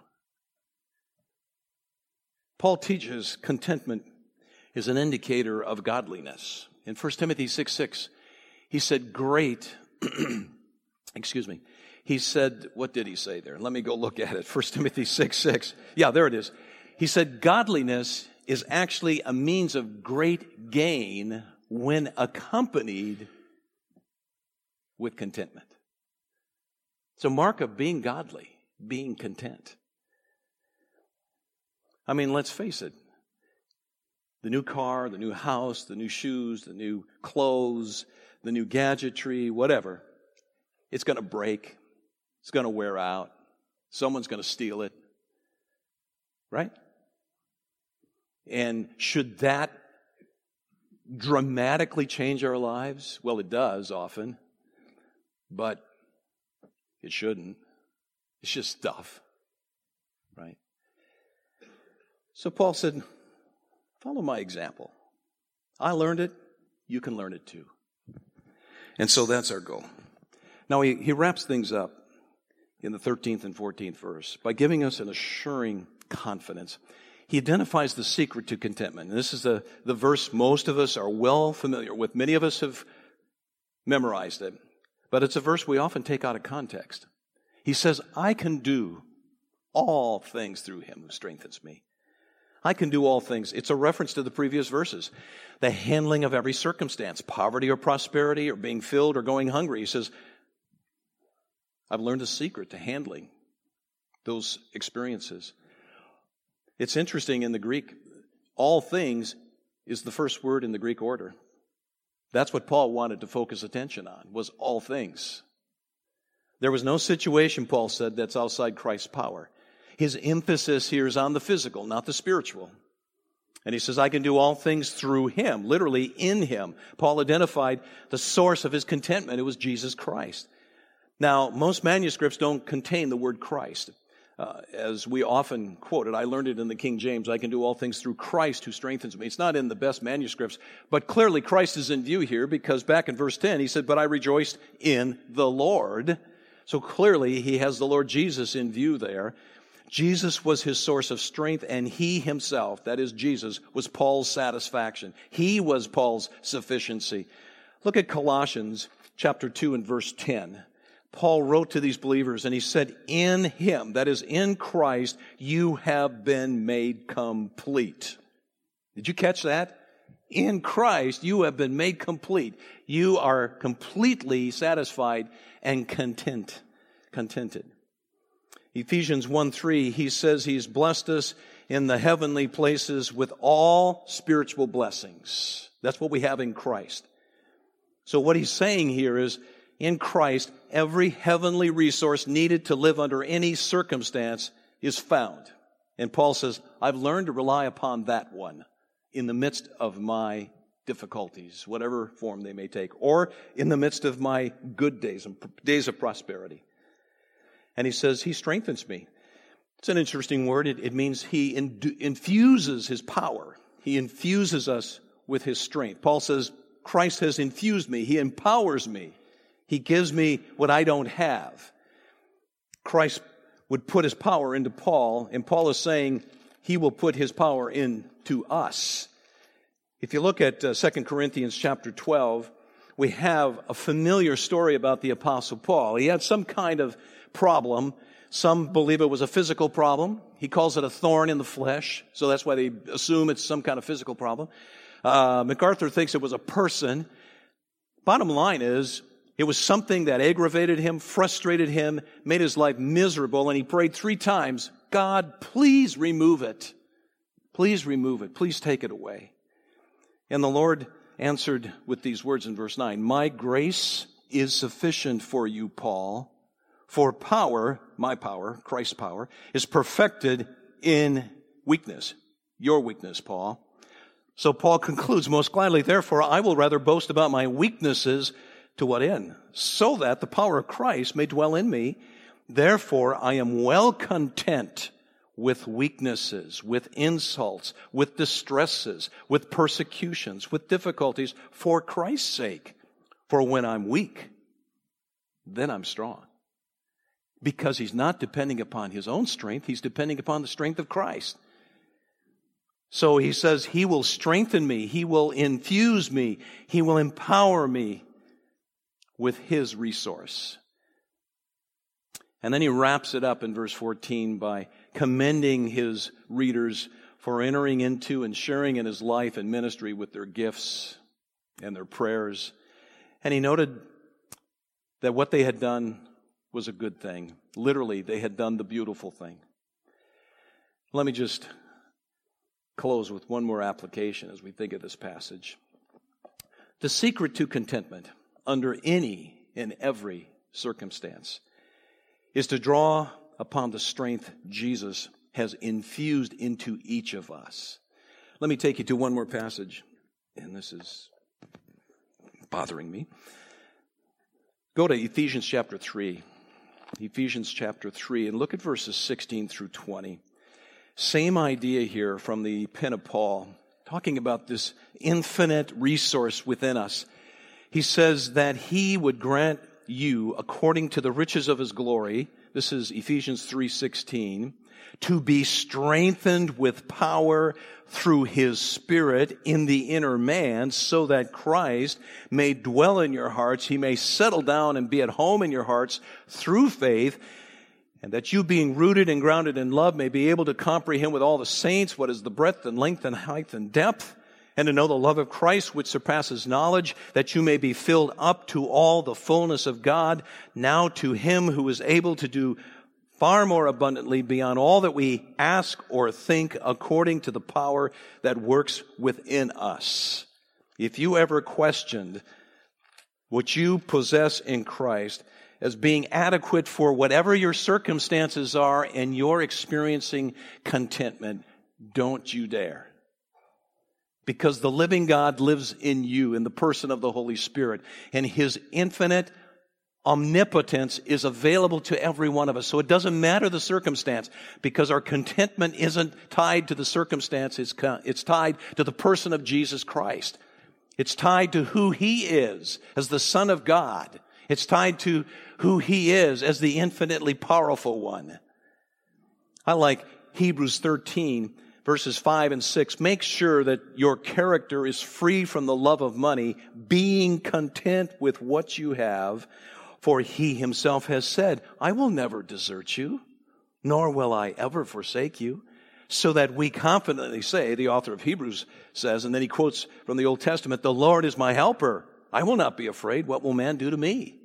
Paul teaches contentment is an indicator of godliness. In First Timothy six six, he said, great, excuse me, he said, what did he say there? Let me go look at it. First Timothy six six. Yeah, there it is. He said, godliness is actually a means of great gain when accompanied with contentment. It's a mark of being godly, being content. I mean, let's face it. The new car, the new house, the new shoes, the new clothes, the new gadgetry, whatever. It's going to break. It's going to wear out. Someone's going to steal it. Right? And should that dramatically change our lives? Well, it does often, but it shouldn't. It's just stuff, right? So Paul said, follow my example. I learned it. You can learn it too. And so that's our goal. Now he, he wraps things up in the thirteenth and fourteenth verse by giving us an assuring confidence. He identifies the secret to contentment. And this is the, the verse most of us are well familiar with. Many of us have memorized it. But it's a verse we often take out of context. He says, I can do all things through him who strengthens me. I can do all things. It's a reference to the previous verses. The handling of every circumstance, poverty or prosperity or being filled or going hungry. He says, I've learned a secret to handling those experiences. It's interesting in the Greek, all things is the first word in the Greek order. That's what Paul wanted to focus attention on, was all things. There was no situation, Paul said, that's outside Christ's power. His emphasis here is on the physical, not the spiritual. And he says, I can do all things through him, literally in him. Paul identified the source of his contentment. It was Jesus Christ. Now, most manuscripts don't contain the word Christ. Uh, as we often quote it, I learned it in the King James, I can do all things through Christ who strengthens me. It's not in the best manuscripts, but clearly Christ is in view here because back in verse ten, he said, but I rejoiced in the Lord. So clearly he has the Lord Jesus in view there. Jesus was his source of strength, and he himself, that is Jesus, was Paul's satisfaction. He was Paul's sufficiency. Look at Colossians chapter two and verse ten. Paul wrote to these believers and he said, in him, that is in Christ, you have been made complete. Did you catch that? In Christ, you have been made complete. You are completely satisfied and content, contented. Ephesians one three, he says he's blessed us in the heavenly places with all spiritual blessings. That's what we have in Christ. So what he's saying here is, in Christ, every heavenly resource needed to live under any circumstance is found. And Paul says, I've learned to rely upon that one in the midst of my difficulties, whatever form they may take, or in the midst of my good days and days of prosperity. And he says, he strengthens me. It's an interesting word. It, it means he in, infuses his power. He infuses us with his strength. Paul says, Christ has infused me. He empowers me. He gives me what I don't have. Christ would put his power into Paul, and Paul is saying he will put his power into us. If you look at uh, Second Corinthians chapter twelve, we have a familiar story about the Apostle Paul. He had some kind of problem. Some believe it was a physical problem. He calls it a thorn in the flesh, so that's why they assume it's some kind of physical problem. Uh, MacArthur thinks it was a person. Bottom line is, it was something that aggravated him, frustrated him, made his life miserable, and he prayed three times, God, please remove it. Please remove it. Please take it away. And the Lord answered with these words in verse nine, my grace is sufficient for you, Paul, for power, my power, Christ's power, is perfected in weakness. Your weakness, Paul. So Paul concludes, most gladly, therefore, I will rather boast about my weaknesses. To what end? So that the power of Christ may dwell in me. Therefore, I am well content with weaknesses, with insults, with distresses, with persecutions, with difficulties for Christ's sake. For when I'm weak, then I'm strong. Because he's not depending upon his own strength, he's depending upon the strength of Christ. So he says, he will strengthen me, he will infuse me, he will empower me with his resource. And then he wraps it up in verse fourteen by commending his readers for entering into and sharing in his life and ministry with their gifts and their prayers. And he noted that what they had done was a good thing. Literally, they had done the beautiful thing. Let me just close with one more application as we think of this passage. The secret to contentment under any and every circumstance is to draw upon the strength Jesus has infused into each of us. Let me take you to one more passage, and this is bothering me. Go to Ephesians chapter three. Ephesians chapter three, and look at verses sixteen through twenty. Same idea here from the pen of Paul, talking about this infinite resource within us. He says that he would grant you, according to the riches of his glory, this is Ephesians three sixteen, to be strengthened with power through his Spirit in the inner man, so that Christ may dwell in your hearts, he may settle down and be at home in your hearts through faith, and that you, being rooted and grounded in love, may be able to comprehend with all the saints what is the breadth and length and height and depth, and to know the love of Christ which surpasses knowledge, that you may be filled up to all the fullness of God. Now to him who is able to do far more abundantly beyond all that we ask or think, according to the power that works within us. If you ever questioned what you possess in Christ as being adequate for whatever your circumstances are and you're experiencing contentment, don't you dare. Because the living God lives in you in the person of the Holy Spirit, and his infinite omnipotence is available to every one of us. So it doesn't matter the circumstance, because our contentment isn't tied to the circumstance. It's, it's tied to the person of Jesus Christ. It's tied to who he is as the Son of God. It's tied to who he is as the infinitely powerful one. I like Hebrews thirteen, verses five and six. Make sure that your character is free from the love of money, being content with what you have. For he himself has said, I will never desert you, nor will I ever forsake you. So that we confidently say, the author of Hebrews says, and then he quotes from the Old Testament, the Lord is my helper. I will not be afraid. What will man do to me?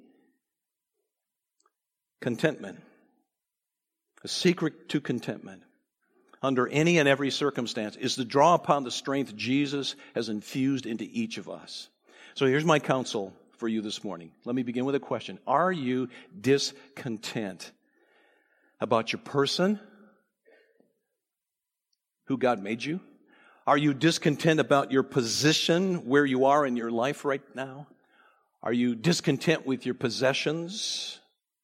Contentment. A secret to contentment under any and every circumstance is to draw upon the strength Jesus has infused into each of us. So here's my counsel for you this morning. Let me begin with a question. Are you discontent about your person, who God made you? Are you discontent about your position, where you are in your life right now? Are you discontent with your possessions?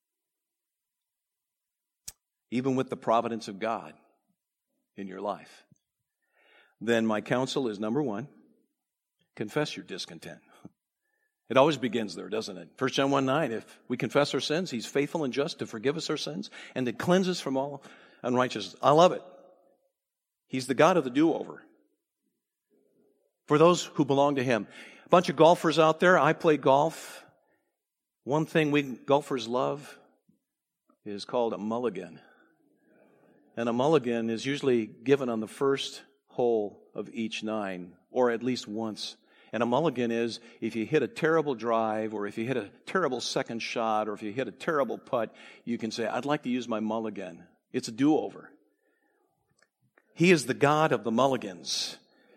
Even with the providence of God in your life? Then my counsel is, number one, confess your discontent. It always begins there, doesn't it? First John one nine, if we confess our sins, he's faithful and just to forgive us our sins and to cleanse us from all unrighteousness. I love it. He's the God of the do-over for those who belong to him. A bunch of golfers out there. I play golf. One thing we golfers love is called a mulligan. And a mulligan is usually given on the first hole of each nine, or at least once. And a mulligan is if you hit a terrible drive, or if you hit a terrible second shot, or if you hit a terrible putt, you can say, I'd like to use my mulligan. It's a do-over. He is the God of the mulligans.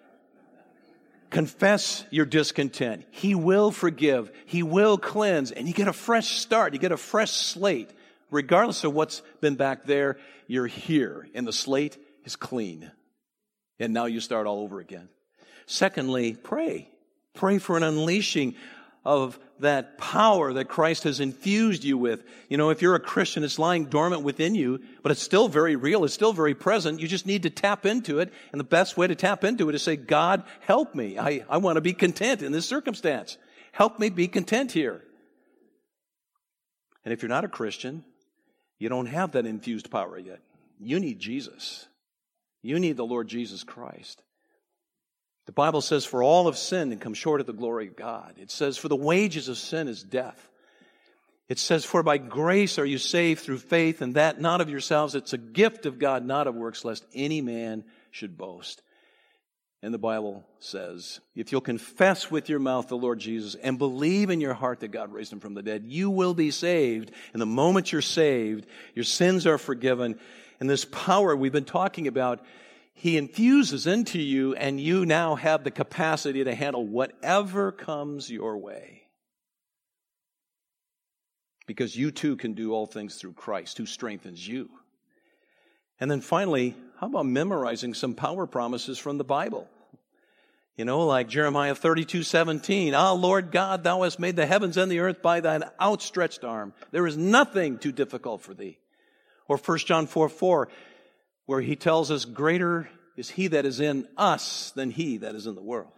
Confess your discontent. He will forgive. He will cleanse. And you get a fresh start. You get a fresh slate. Regardless of what's been back there, you're here. And the slate is clean. And now you start all over again. Secondly, pray. Pray for an unleashing of that power that Christ has infused you with. You know, if you're a Christian, it's lying dormant within you, but it's still very real. It's still very present. You just need to tap into it. And the best way to tap into it is say, God, help me. I, I want to be content in this circumstance. Help me be content here. And if you're not a Christian, you don't have that infused power yet. You need Jesus. You need the Lord Jesus Christ. The Bible says, for all have sinned and come short of the glory of God. It says, for the wages of sin is death. It says, for by grace are you saved through faith, and that not of yourselves. It's a gift of God, not of works, lest any man should boast. And the Bible says, if you'll confess with your mouth the Lord Jesus and believe in your heart that God raised him from the dead, you will be saved. And the moment you're saved, your sins are forgiven. And this power we've been talking about, he infuses into you, and you now have the capacity to handle whatever comes your way. because you too can do all things through Christ who strengthens you. And then finally, how about memorizing some power promises from the Bible? You know, like Jeremiah thirty-two seventeen, Ah, Lord God, thou hast made the heavens and the earth by thine outstretched arm. There is nothing too difficult for thee. Or First John four four, where he tells us, greater is he that is in us than he that is in the world.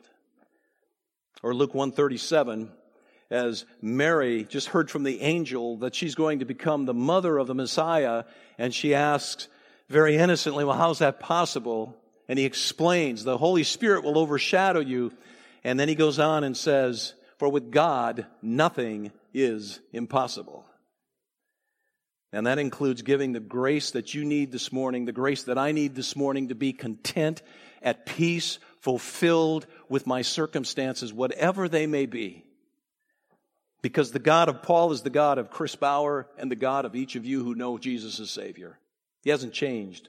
Or Luke one thirty-seven, as Mary just heard from the angel that she's going to become the mother of the Messiah, and she asks very innocently, well, how's that possible? And he explains, the Holy Spirit will overshadow you. And then he goes on and says, for with God, nothing is impossible. And that includes giving the grace that you need this morning, the grace that I need this morning to be content, at peace, fulfilled with my circumstances, whatever they may be. Because the God of Paul is the God of Chris Bauer and the God of each of you who know Jesus as Savior. He hasn't changed.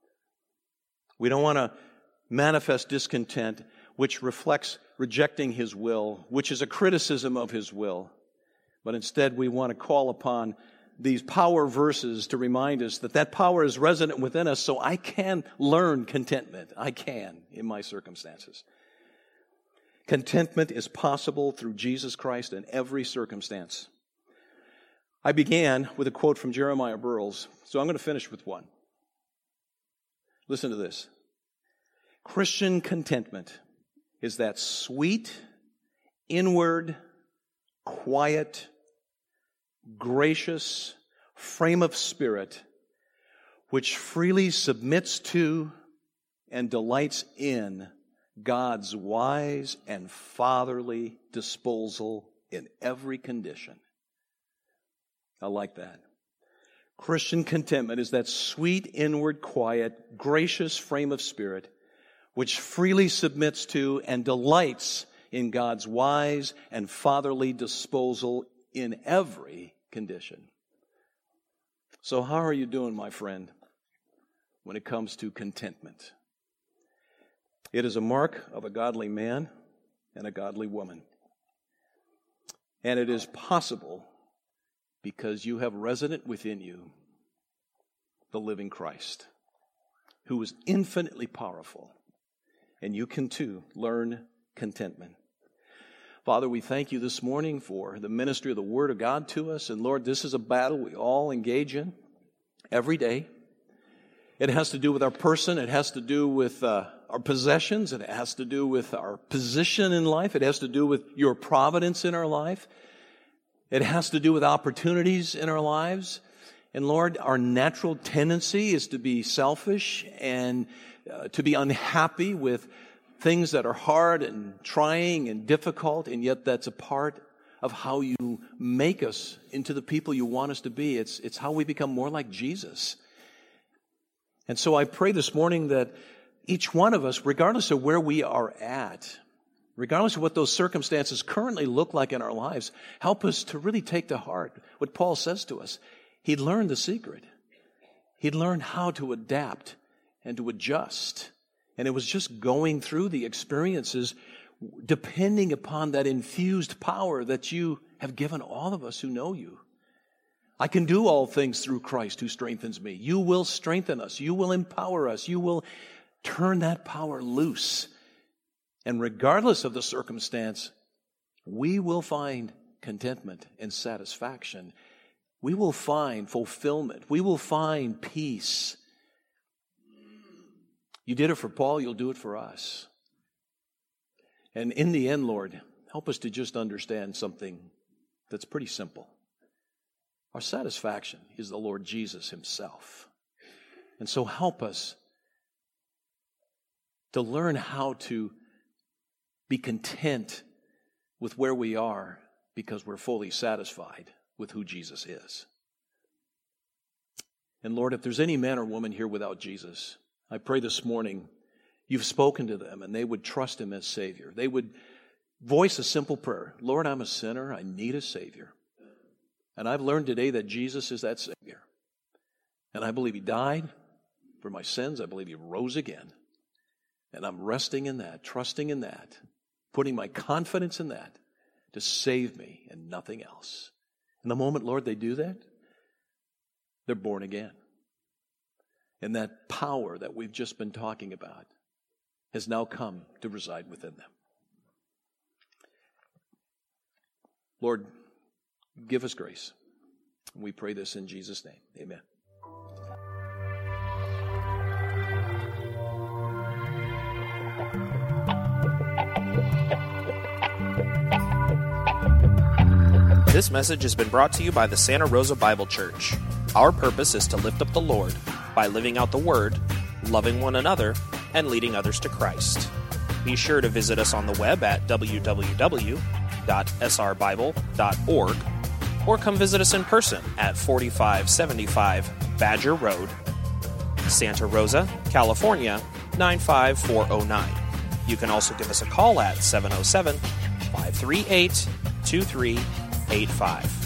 We don't want to manifest discontent, which reflects rejecting His will, which is a criticism of His will. But instead, we want to call upon these power verses to remind us that that power is resident within us, so I can learn contentment. I can in my circumstances. Contentment is possible through Jesus Christ in every circumstance. I began with a quote from Jeremiah Burroughs, so I'm going to finish with one. Listen to this. Christian contentment is that sweet, inward, quiet, gracious frame of spirit which freely submits to and delights in God's wise and fatherly disposal in every condition. I like that. Christian contentment is that sweet, inward, quiet, gracious frame of spirit which freely submits to and delights in God's wise and fatherly disposal in every condition. So how are you doing, my friend, when it comes to contentment? It is a mark of a godly man and a godly woman. And it is possible because you have resident within you the living Christ, who is infinitely powerful. And you can too learn contentment. Father, we thank you this morning for the ministry of the Word of God to us. And Lord, this is a battle we all engage in every day. It has to do with our person. It has to do with uh, our possessions. It has to do with our position in life. It has to do with your providence in our life. It has to do with opportunities in our lives. And Lord, our natural tendency is to be selfish and uh, to be unhappy with things that are hard and trying and difficult, and yet that's a part of how you make us into the people you want us to be. It's, it's how we become more like Jesus. And so I pray this morning that each one of us, regardless of where we are at, regardless of what those circumstances currently look like in our lives, help us to really take to heart what Paul says to us. He'd learned the secret. He'd learned how to adapt and to adjust. And it was just going through the experiences, depending upon that infused power that you have given all of us who know you. I can do all things through Christ who strengthens me. You will strengthen us. You will empower us. You will turn that power loose. And regardless of the circumstance, we will find contentment and satisfaction. We will find fulfillment. We will find peace. You did it for Paul, you'll do it for us. And in the end, Lord, help us to just understand something that's pretty simple. Our satisfaction is the Lord Jesus Himself. And so help us to learn how to be content with where we are because we're fully satisfied with who Jesus is. And Lord, if there's any man or woman here without Jesus, I pray this morning you've spoken to them and they would trust Him as Savior. They would voice a simple prayer. Lord, I'm a sinner. I need a Savior. And I've learned today that Jesus is that Savior. And I believe He died for my sins. I believe He rose again. And I'm resting in that, trusting in that, putting my confidence in that to save me and nothing else. And the moment, Lord, they do that, they're born again. And that power that we've just been talking about has now come to reside within them. Lord, give us grace. We pray this in Jesus' name. Amen. This message has been brought to you by the Santa Rosa Bible Church. Our purpose is to lift up the Lord by living out the Word, loving one another, and leading others to Christ. Be sure to visit us on the web at w w w dot s r bible dot org or come visit us in person at forty-five seventy-five Badger Road, Santa Rosa, California, nine five four oh nine. You can also give us a call at seven oh seven, five three eight, two three eight five.